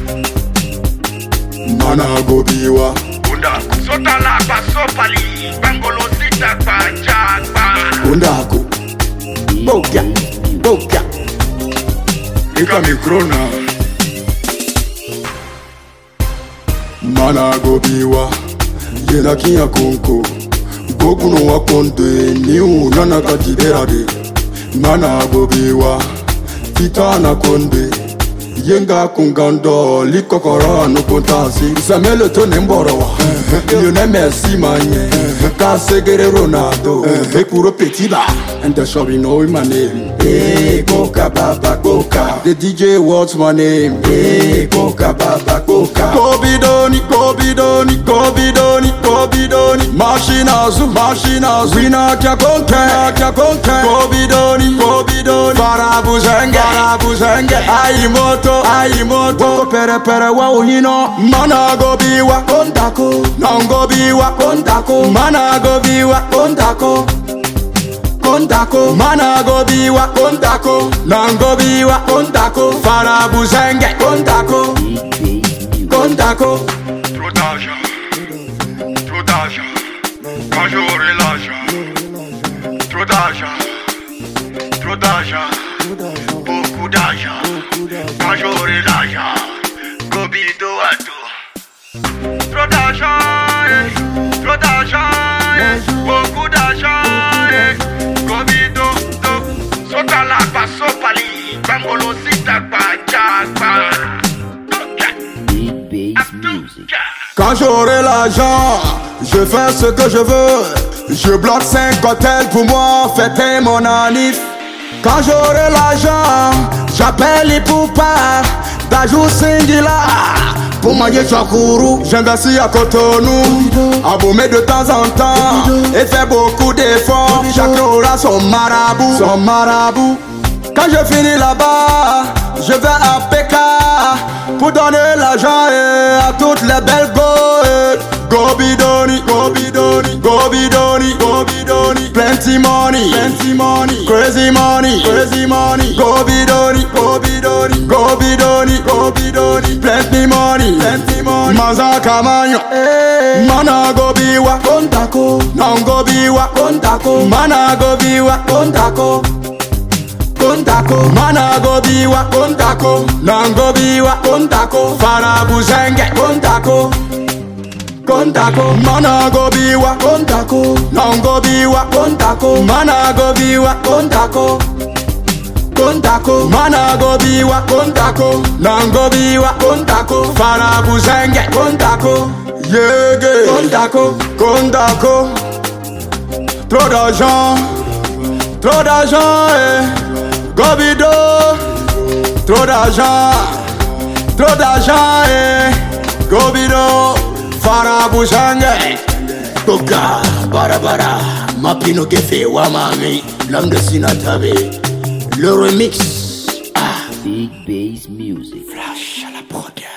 Mana gobiwa Kundaku sotala basopali Bangolo sita pachakpa Kundaku Boka Boka Ika mikrona Mana gobiwa Yena kia konko Goku no wakonde Niu nana katiderade Mana gobiwa Titana konde Yenga kungando likokoro no kontasi Samelo to nemborowa Lionel Messi manye Kasegere Ronaldo Ekuro Petiba And the shop you know my name Hey Coca Baba Coca The DJ what's my name Hey Coca Baba Coca Kobidoni Kobidoni Kobidoni Kobidoni Machinazu Machinazu Wina kya konke Kobidoni Kobidoni Farabuzenge Farabuzenge Aimoto Aimoto Pere wa uyino Mana gobiwa Kontako Nangobiwa Kontako Mana gobiwa Kontako Kontako Mana gobiwa Kontako Nangobiwa Kontako Farabuzenge Kontako Kontako Trop d'argent Trop d'argent Quand j'aurai l'argent Trop d'argent Trop d'argent Beaucoup d'argent Quand j'aurai l'argent Gobido à tout Trop d'argent Trop d'argent Beaucoup d'argent Gobido Sotala basopali Bangolo sita pachakpa Big Bass Music. Quand j'aurai l'argent, je fais ce que je veux. Je bloque 5 hôtels pour moi, fêter mon anniv. Quand j'aurai l'argent, j'appelle les poupas d'Ajou Singila pour manger Chakuru. J'investis à Cotonou, abonné de temps en temps et fais beaucoup d'efforts. Chacun aura son marabout, son marabout. Quand je finis là-bas, je vais à PK pour donner l'argent à toutes les belles go. Gobidoni, Gobidoni, Gobidoni, Gobidoni. Plenty money, plenty money. Crazy money, crazy money. Gobidoni, Gobidoni, Gobidoni, Gobidoni. Plenty money, plenty money. Mazaka manyo, mana gobiwa Kontako, nangobiwa Kontako, mana gobiwa Kontako. Kontako, mana gobiwa Kontako, nangobiwa Kontako, Farabuzenge Kontako. Kontako, mana gobiwa Kontako, nangobiwa Kontako, mana gobiwa Kontako. Kontako, mana gobiwa Kontako, nangobiwa Kontako, Farabuzenge Kontako. Yege Kontako, Kontako. Trop d'argent Gobido, trop d'argent, Gobido, Farabuzenge, Koka, Barabara, Mapino Kefe, Wamami, Langue Sinatabe, le remix. Big Bass Music. Flash à la prod.